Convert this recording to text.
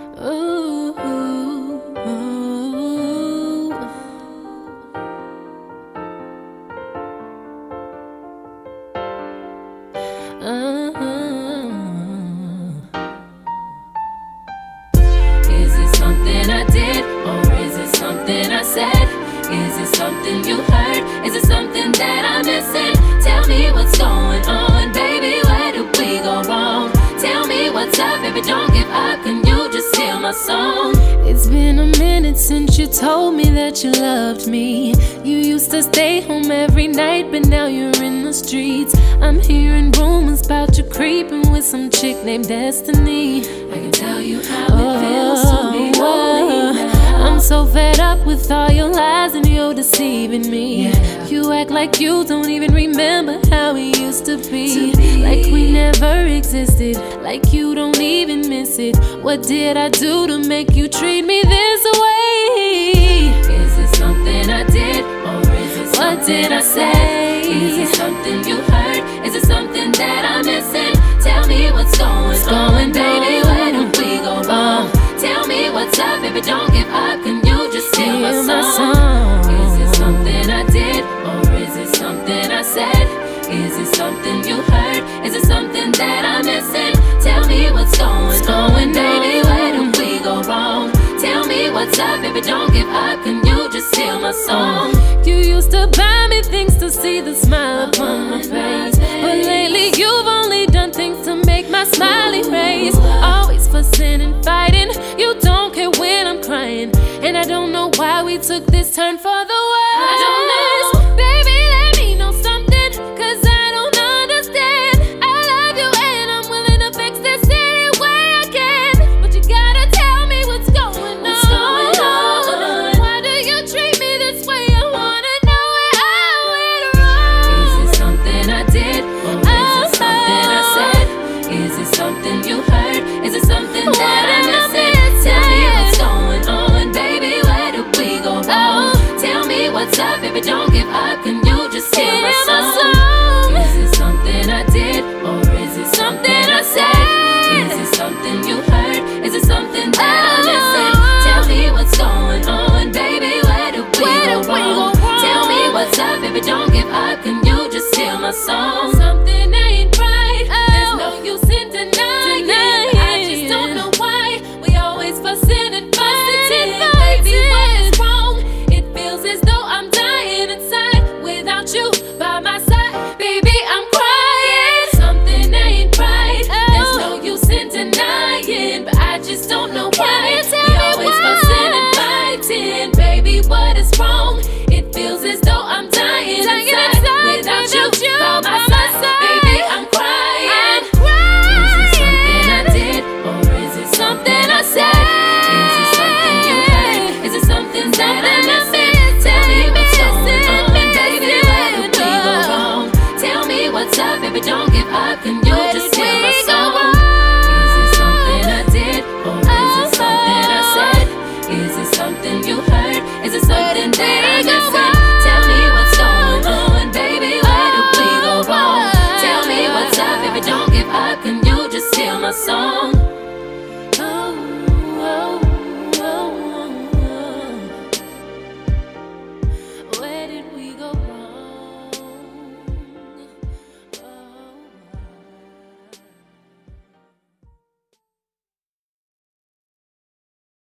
Ooh, ooh, ooh. Is it something I did, or is it something I said? Is it something you heard? Is it something that I'm missing? Tell me what's going on, baby, where did we go wrong? Tell me what's up, baby, don't give up, can you just hear my song? It's been a minute since you told me that you loved me. You used to stay home every night, but now you're in the streets. I'm hearing rumors about you creeping with some chick named Destiny. I can tell you how it feels to be lonely now. I'm so fed up with all your lies and you're deceiving me. You act like you don't even remember how we used to be. Like we never existed, like you don't even miss it. What did I do to make you treat me this way? Is it something I did, or is it something what did I say? Is it something you heard? Is it something that I'm missing? Tell me what's going on, baby, where did we go wrong? Tell me what's up, baby, don't give up, can you just hear my song? Is it something I did, or is it something I said? Is it something you heard? Is it something that I'm missing? Tell me what's going on, baby, where did we go wrong? Tell me what's up, baby, don't give up, can you just hear my song? You used to buy me things to see the smile upon my face, but lately you've only done things to make my smile erase. Always fussing and fighting, you don't care when I'm crying, and I don't know why we took this turn for the worse. I don't know, baby, let me know something, cause I don't understand. I love you and I'm willing to fix this any way I can, but you gotta tell me what's going on. Why do you treat me this way? I wanna know where I went wrong. Is it something I did, or is it something I said? Is it something you heard? Is it something that I'm missing? Tell me what's going on, baby, where did we go wrong? Tell me what's up, baby, don't give up, can you just hear my song? Is it something I did, or is it something I said? Is it something you heard? Is it something that I'm missing? Tell me what's going on, baby, where did we go wrong? Tell me what's up, baby, don't give up, can you just hear my song? Something ain't right, there's no use in denying. I just don't know why we always fussing and fighting. Baby, what is wrong? It feels as though I'm dying inside without you by my side. Baby, I'm crying. Something ain't right, there's no use in denying, but I just don't know why we always fussing and fighting. Baby, what is wrong?